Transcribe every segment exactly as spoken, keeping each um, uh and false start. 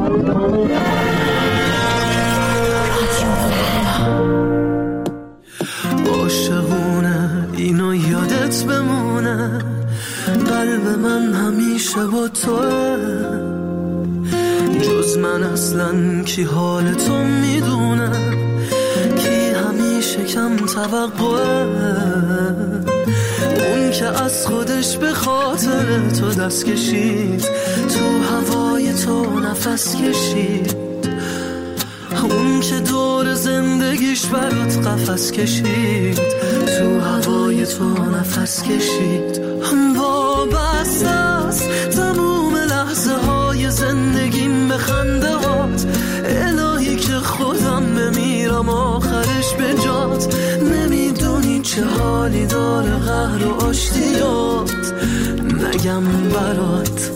عاشقونه اینو یادت بمونه، قلب من همیشه با توه، جز من اصلا کی حال تو میدونه، کی همیشه کم توقعه، اون که از خودش به خاطر تو دست کشید، تو هوای تو نفس کشید، اون که دور زندگیش برات قفس کشید، تو هوای تو نفس کشید. وابسته است تموم لحظه های زندگیم به خنده هات، الهی که خودم بمیرم آخرش به جات، نمیدونی چه حالی داره قهر و آشتیات، نگم برات.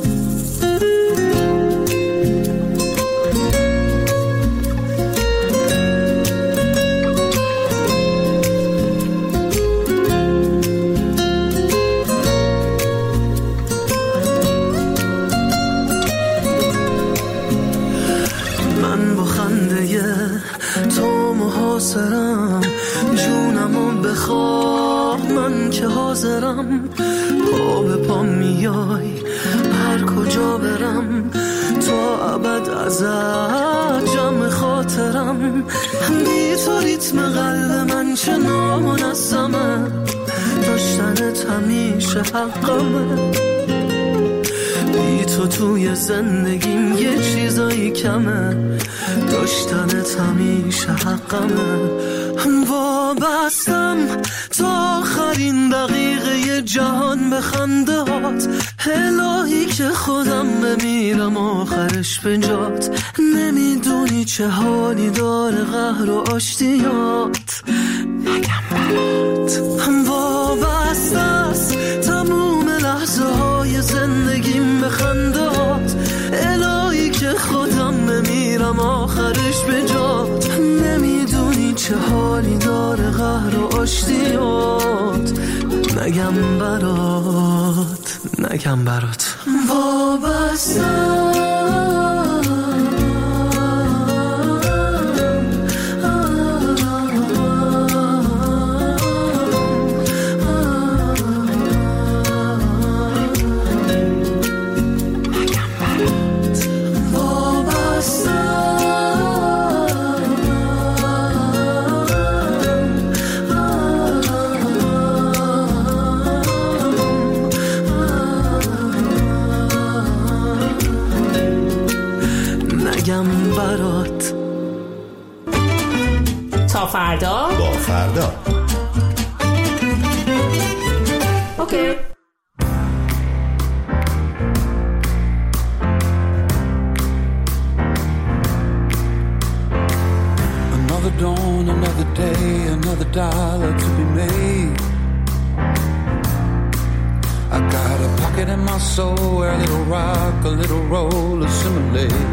تو محاصرم، جونمو بخواه من که حاضرم، پا به پا میای هر کجا برم، تا ابد ازت جمع خاطرم، بی تو ریتم قلب من چه نامنظمه، داشتنت همیشه حقمه، بی تو توی زندگیم یه چیزایی کمه، داشتنت همیشه حقمه، وابستم تا آخرین دقیقه جهان به خنده هات، الهی که خودم بمیرم آخرش به جات، نمیدونی چه حالی داره قهر و آشتیات، نگم برات. وابسته است تموم لحظه های زندگیم به خنده هات، الهی که خودم بمیرم آخرش به جات، نمیدونی چه حالی داره قهر و آشتیات، نگم برات، نگم برات. وابستم برات. تا فردا با فردا. اوکی. Another dawn, another day, another dollar to be made. I got a pocket in my soul where a little rock, a little roll assimilate.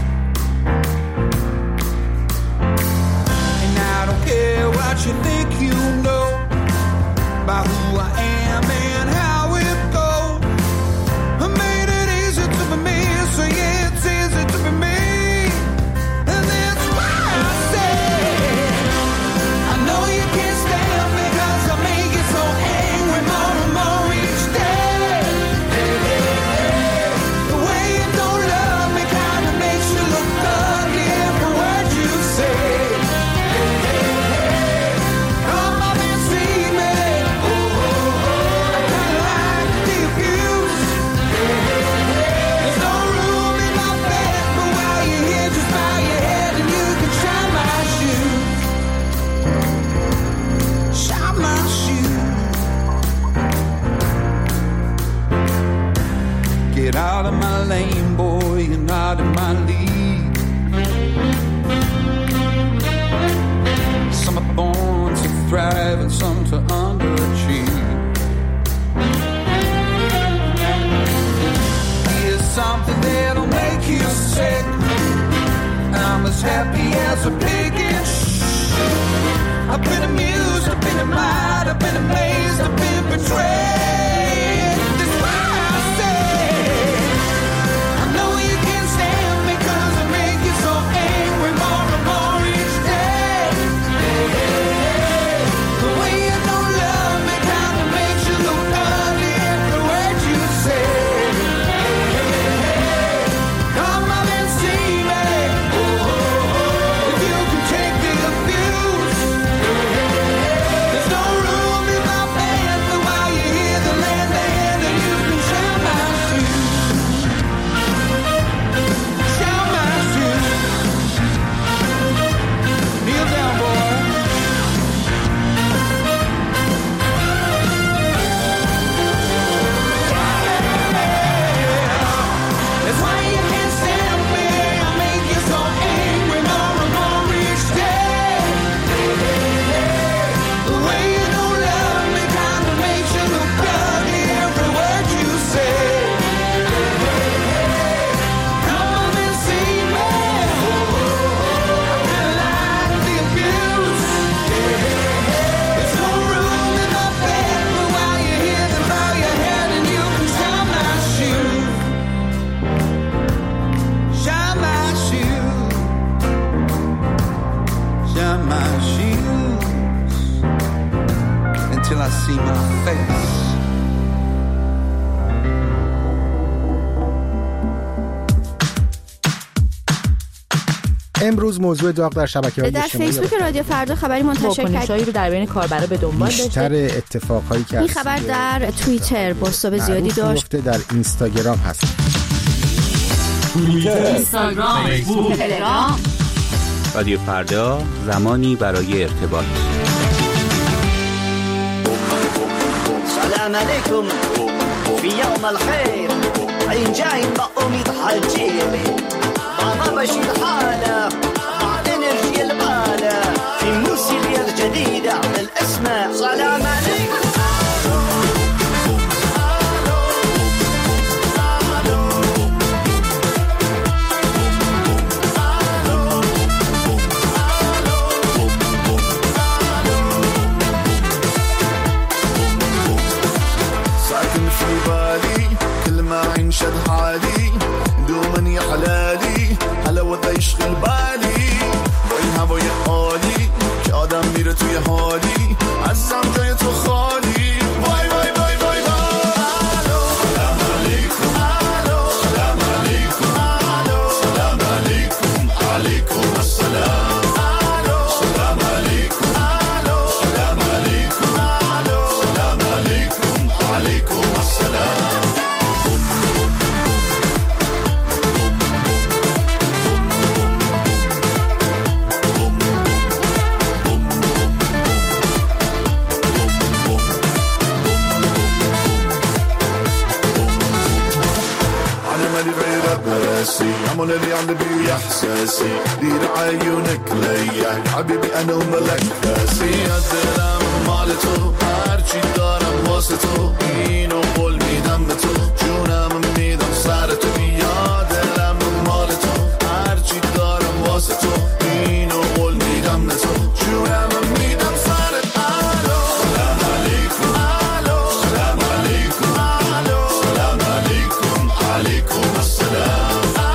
Care what you think you know about who I am and how it goes. I made it easy to be me, so yeah, it's easy to be me. And that's why I say I know you can't stand me, cause I make you so angry more and more each day. Hey, hey, hey. The way you don't love me kinda see my face. امروز موضوع داغ در شبکه‌های اجتماعی در فیسبوک رادیو فردا خبری منتشر واکنش‌هایی رو در بین کاربرا به دنبال داشته. بیشتر اتفاقهایی که این خبر در توییتر بازتاب زیادی داشت. در اینستاگرام هست. توییتر، اینستاگرام، فیسبوک، تلگرام. رادیو فردا، زمانی برای ارتباط. سلام علیکم فی یوم الخیر این جاین با امید حاجیلی بابا بشید حاله مع انرژی الباله في موسيقى الجديدة الاسماء سلام عليكم. ساكن في بالي كل ما ينشد حالي دوما يا حلالي حلاوت يشغل بالي با این هوای عالی که آدم میره توی حالی عزیزم جای تو خالی وای وای وای وای سلام علیکم سلام علیکم سلام علیکم علیکم السلام سلام علیکم سلام علیکم سلام علیکم علیکم السلام. عمل اللي عندي احساسي دير عيونك ليا حبيبي انا وملك اسي دلم مال تو هرچی دارم واسه تو اینو قول میدم به تو جونم میدم سر تو بیا دلم مال تو هرچی دارم واسه تو اینو قول میدم به تو جونم میدم سر الو سلام علیکم الو سلام علیکم الو سلام علیکم علیکم السلام.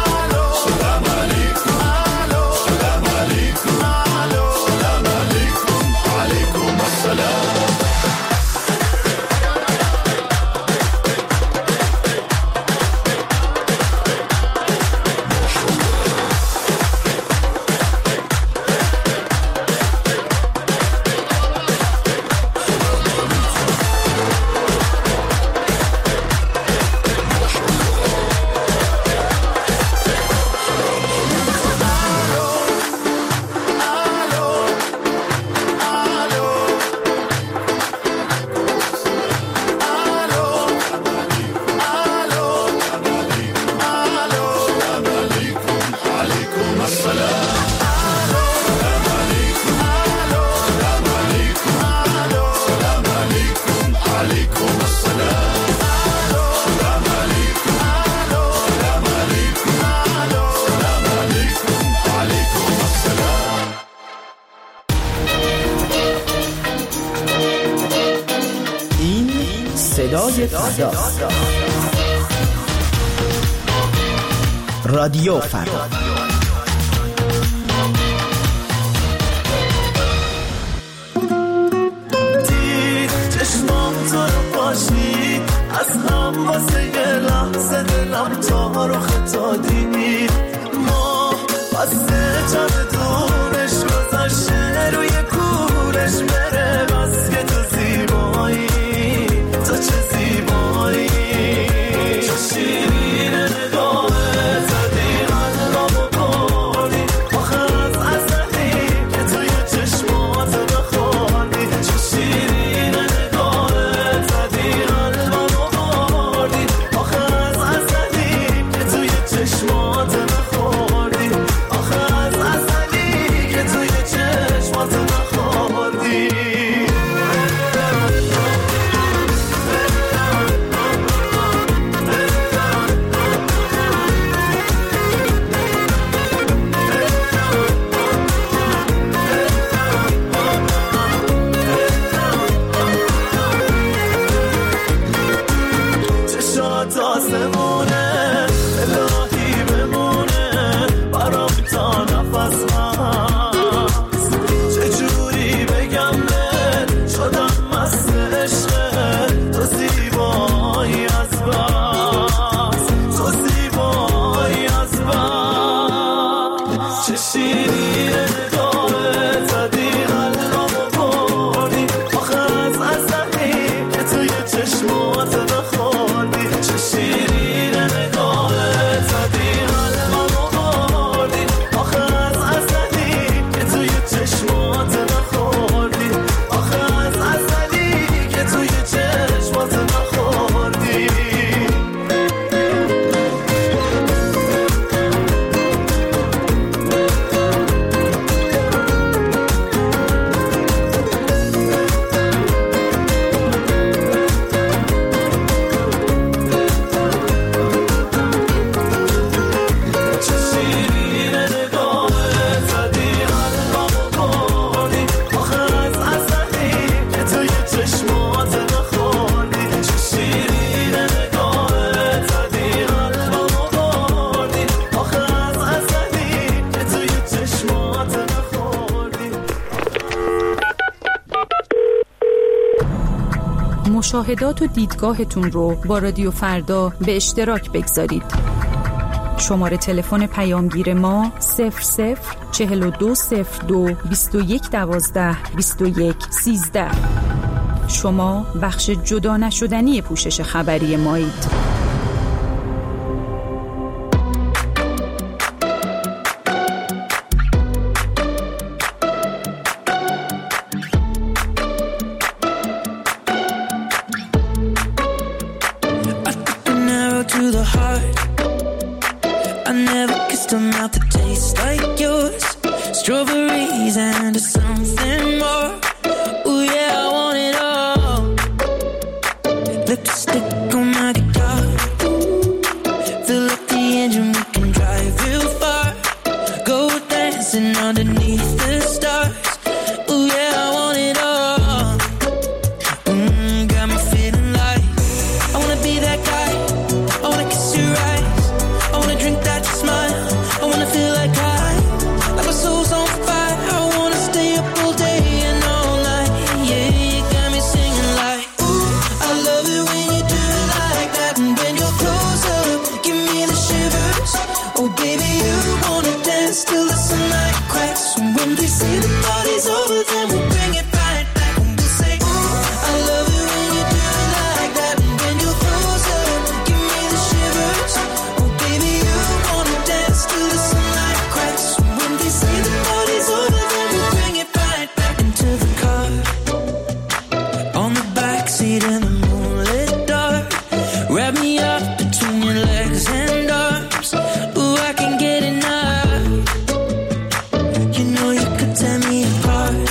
صدای فردا، رادیو فردا. دید چشمام تو رو باشید از هم واسه یه لحظه دلم تا رو خطا دید ما بسته جمع دونش گذاشته روی کورش بره بس که تو زیبایی تو چه زیبایی چه شیرین نگاهه زدی قلبمو بردی آخه از ازلی که توی چشمات بخوردی چه شیرین نگاهه زدی قلبمو بردی آخه از ازلی که توی چشمات بخوردی آخه از ازلی چه شیرینه نگاهت زدی قلبمو بردی آخه از ازلی که توی چشمات بخوردی چه شیرینه نگاهت زدی قلبمو بردی آخه از ازلی که توی چشمات بخوردی آخه از ازلی که توی چشمات بخوردی مشاهدات و دیدگاهتون رو با رادیو فردا به اشتراک بگذارید. شماره تلفن پیامگیر ما صفر صفر چهل و دو صفر دو بیست و یک دوازده بیست و یک سیزده. شما بخش جدا نشدنی پوشش خبری مایید. To the heart, I never kissed a mouth that tastes like yours. Strawberries and something more. Ooh yeah, I want it all. Lipstick on my guitar. Fill up the engine, we can drive real far. Go dancing underneath the stars. Ooh yeah, I want it all. Mm, got me feeling like I wanna be that guy. I wanna kiss your eyes. I wanna drink that smile. I wanna feel like I, like my soul's on fire. I wanna stay up all day and all night. Yeah, you got me singing like, ooh, I love it when you do it like that. And when you're close up, give me the shivers. Oh baby, you wanna dance till the sunlight cracks. And when they say the party's over, then we'll bring it right back. And we'll say, ooh, I love it when you do it like that. And when you're close up, give me the shivers. Oh baby, you wanna dance till the sunlight cracks. And when they say the party's over, then we'll bring it right back into the car. On the backseat in the moonlit dark. Wrap me up between your legs and arms. Ooh, I can get enough. You know you could tear me apart.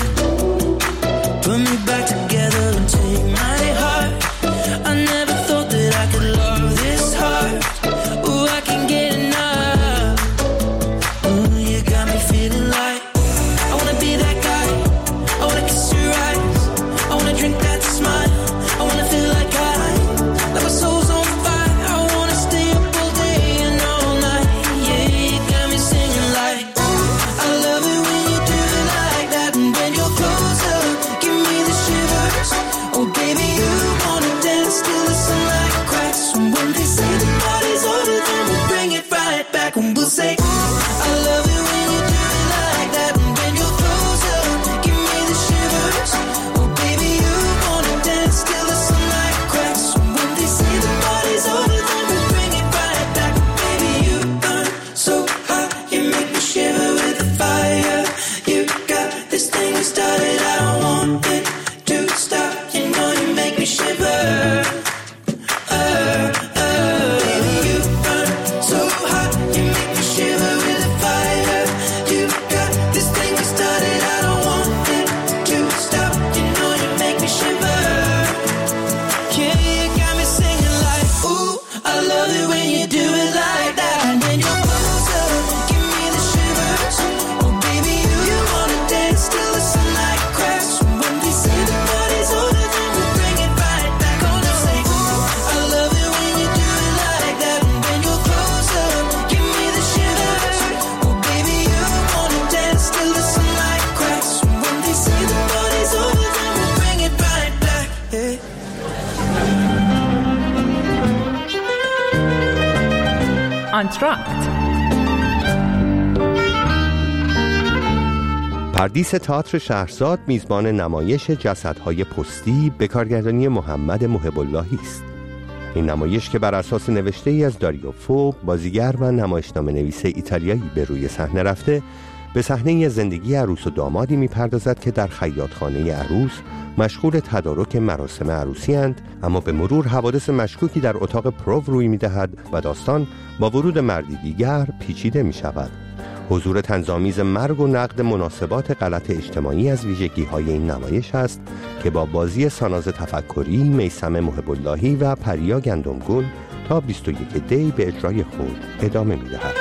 Put me back together and take my heart. I never thought that I could love this hard. Ooh, I can get enough. Ooh, you got me feeling like I wanna be that guy. I wanna kiss your eyes. I wanna drink that smile. I wanna feel like I, like my soul's on fire. I wanna stay up all day and all night. Yeah, you got me singing like, ooh, I love it when you do it like that. And when you're close up, give me the shivers. Oh baby, you wanna dance till the sunlight cracks. And when they say the party's over, then we'll bring it right back. And we'll say, ooh, I love it when you do it like that. And when you're close up, give me the shivers. Oh baby, you wanna dance till the sunlight cracks. And when they say the party's over, then we'll bring it right back. Baby, you burn so hot, you make me shiver with the fire. You got this thing you started, I don't want it to stop. You know you make me shiver. Uh, uh, baby, you burn so hot, you make me shiver with the fire. You got this thing you started, I don't want it to stop. You know you make me shiver. Yeah, you got me singing like, ooh, I love it when you do it like that. And when you're close up, give me the shivers. Oh baby, you, you wanna dance till the sunlight cracks. And when they say the party's over, then we'll bring it right back. Oh no, say, ooh, I love it when you do it like that. And when you're close up, give me the shivers. Oh baby, you wanna dance till the sunlight cracks. And when they say the party's over, then we'll bring it right back. Hey. آنتراکت پردیس تئاتر شهرزاد میزبان نمایش جسدهای پستی به کارگردانی محمد محب اللهی است. این نمایش که بر اساس نوشته ای از داریو فو، بازیگر و نمایشنامه نویس ایتالیایی به روی صحنه رفته، به صحنه زندگی عروس و دامادی میپردازد که در خیاطخانه عروس مشغول تدارک مراسم عروسی اند، اما به مرور حوادث مشکوکی در اتاق پرو روی میدهد و داستان با ورود مردی دیگر پیچیده می شود. حضور طنزآمیز مرگ و نقد مناسبات غلط اجتماعی از ویژگی‌های این نمایش است که با بازی ساناز تفکری، میثم محب اللهی و پریا گندمگون تا بیست و یک دی به اجرای خود ادامه می‌دهد.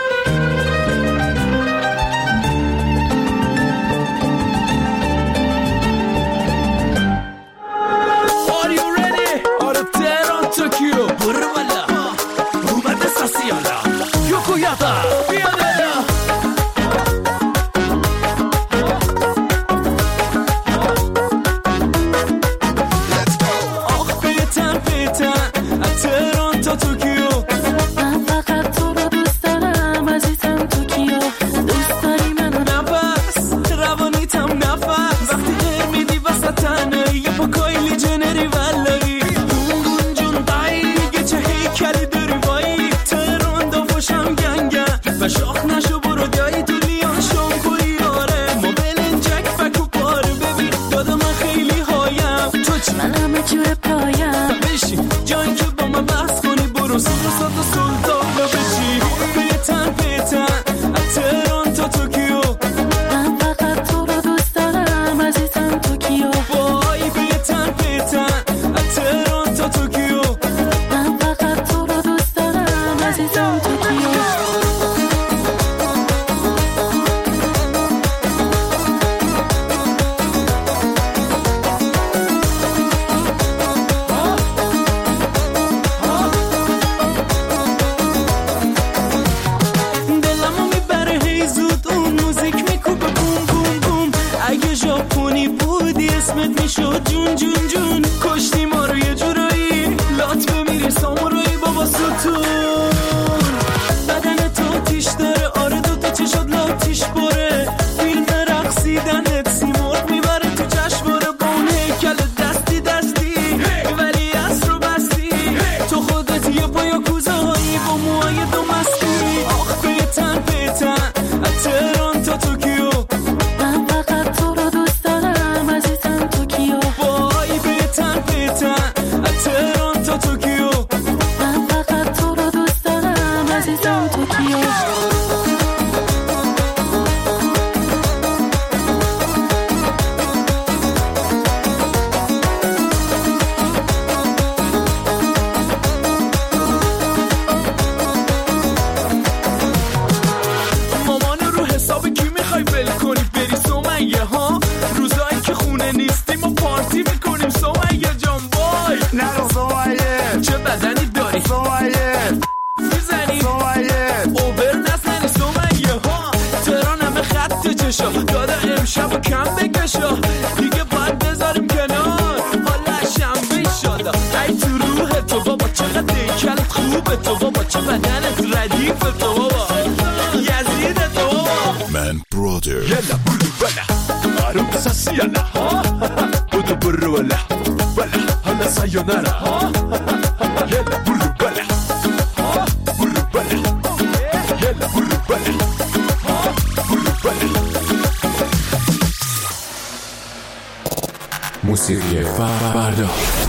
موسیقی فردا.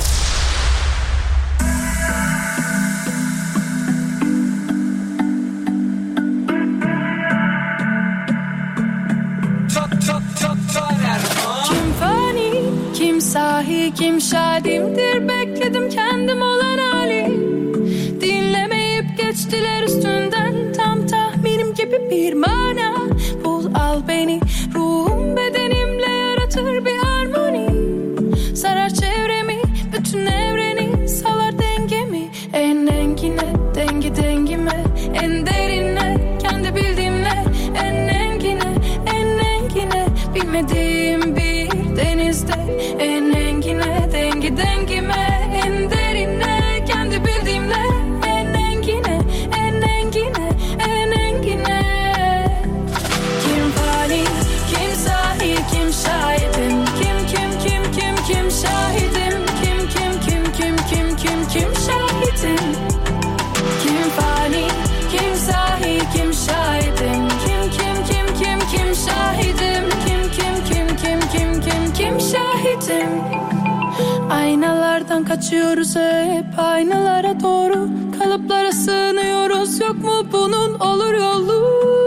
Kim fani, kim sahi, kim şadimdir, bekledim kendim olan hali. Dinlemeyip geçtiler üstünden, tam tahminim gibi bir mana. Bul al beni, ruhum bedenimle yaratır bir harmoni. Sarar çevremi, bütün evreni, salar dengemi. En engine, dengi dengime, en derine, kendi bildiğimle. En engine, en engine, bilmediğim bir denizde. En engine, dengi dengime, en derine, kendi bildiğimle. En engine, en engine, en engine. Kim fani, kim sahi, açıyoruz hep aynalara doğru, kalıplara sığınıyoruz, yok mu bunun olur yolu?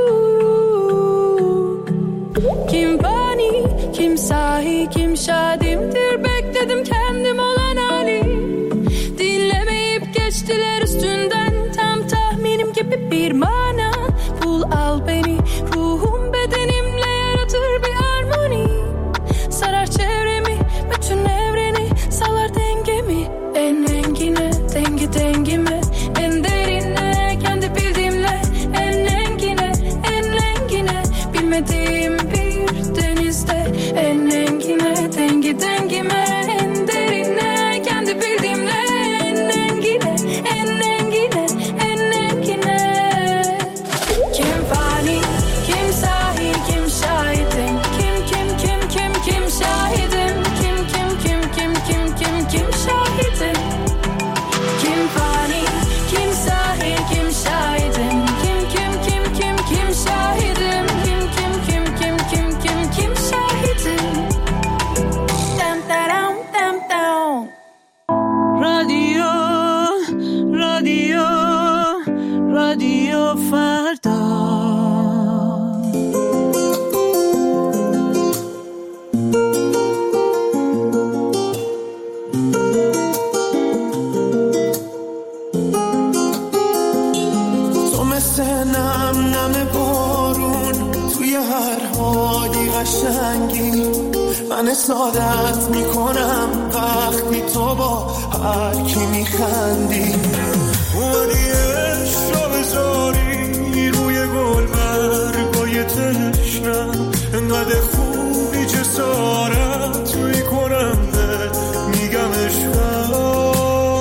Kim fani, kim sahi, kim şadimdir, bekledim kendim olan hali. Dinlemeyip geçtiler üstünden, tam tahminim gibi bir mana. Bul al beni, ruhum bedenimle yaratır bir armoni. Sarar çevremi, bütün evreni, salar dengemi. En rengine, dengi dengime, en derine, kendi bildiğimle. En rengine, en rengine, bilmediğim bir denizde. En rengine, dengi dengime, en derine, kendi bildiğimle. En rengine, en rengine, en rengine. Kim fani, kim sahi, kim şahidim, kim kim kim kim kim şahidim, kim kim kim kim kim kim kim şahidim. Kim fani, kim sahi, kim şahidim, kim kim kim kim kim şahidim, kim kim kim kim kim kim kim şahidim. Dam dam dam dam. رادیو رادیو رادیو فردا. تو مثل نم نم بارون توی هر حالی قشنگی، من سعادت میکنم وقتی تو با هر کی میخندی. اومدی عشق بذاری روی گل برگای تشنم، انقدر خوبی جسارت میکنم میگم عشقم.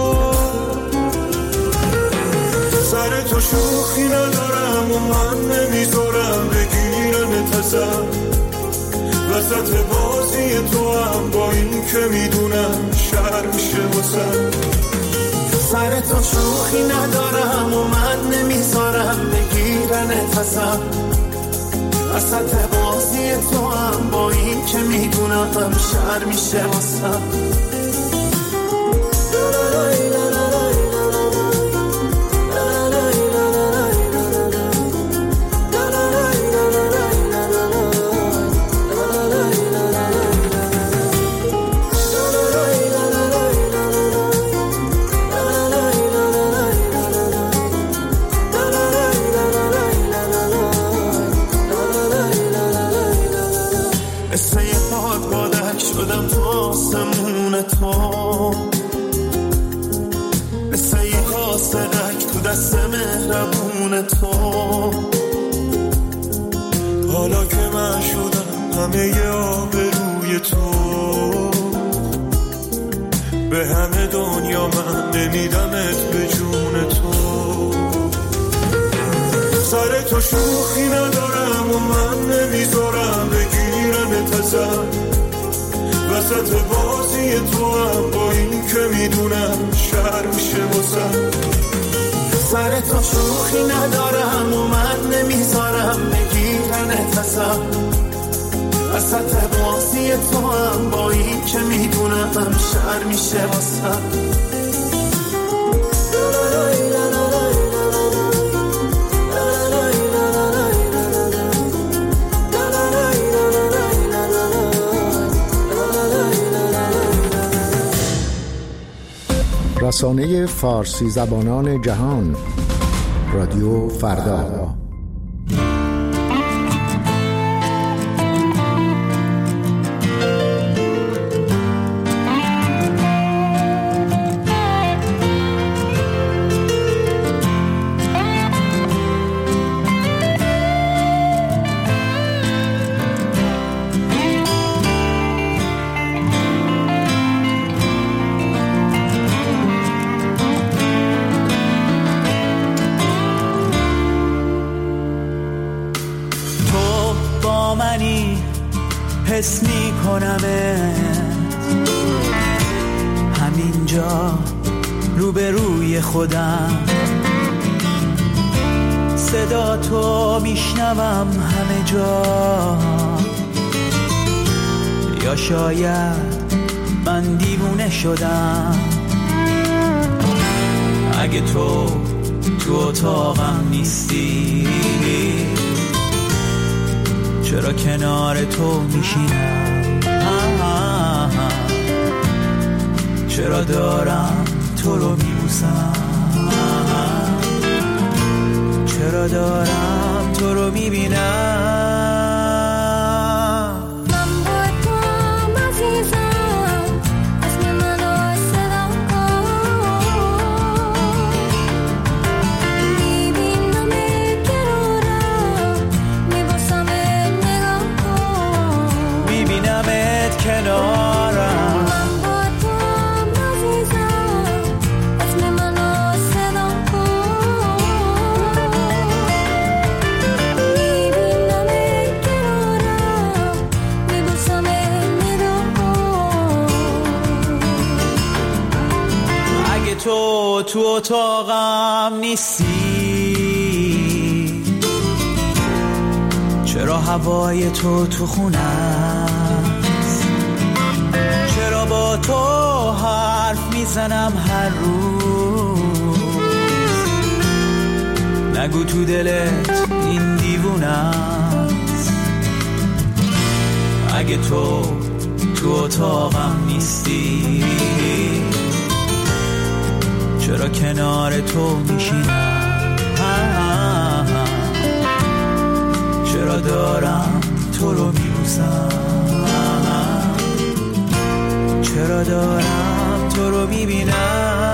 سر تو شوخی ندارم و من نمیذارم بگیرنت ازم، وسط بازی تو هم با این که میدونم شر میشه واسم. سر تو شوخی ندارم و من نمیذارم بگیرنت ازم، وسط بازی تو هم با این که میدونم شر میشه واسم. تو مثل یه قاصدک تو دست مهربون تو، حالا که من شدم همه ی آبروی تو، به همه دنیا من نمیدمت به جون تو. سر تو شوخی ندارم و من نمیذارم بگیرنت ازم، وسط بازی تو هم با این که میدونم شر میشه واسم. سر تو شوخی ندارم و من نمیذارم بگیرنت ازم، وسط بازی تو هم با این که میدونم شر میشه واسم. رسانه فارسی زبانان جهان، رادیو فردا. حس می کنمت همینجا روبروی خودم، صدا تو میشنوم همه جا، یا شاید من دیوونه شدم. اگه تو تو اتاقم نیستی چرا کنار تو میشینم، چرا دارم تو رو میبوسم، چرا دارم تو رو میبینم. تو تو اتاقم نیستی چرا هوای تو تو خونه است، چرا با تو حرف میزنم هر روز، نگو تو دلت این دیوونه است. اگه تو تو اتاقم نیستی چرا کنار تو میشینم، چرا دارم تو رو میبوسم، چرا دارم تو رو میبینم.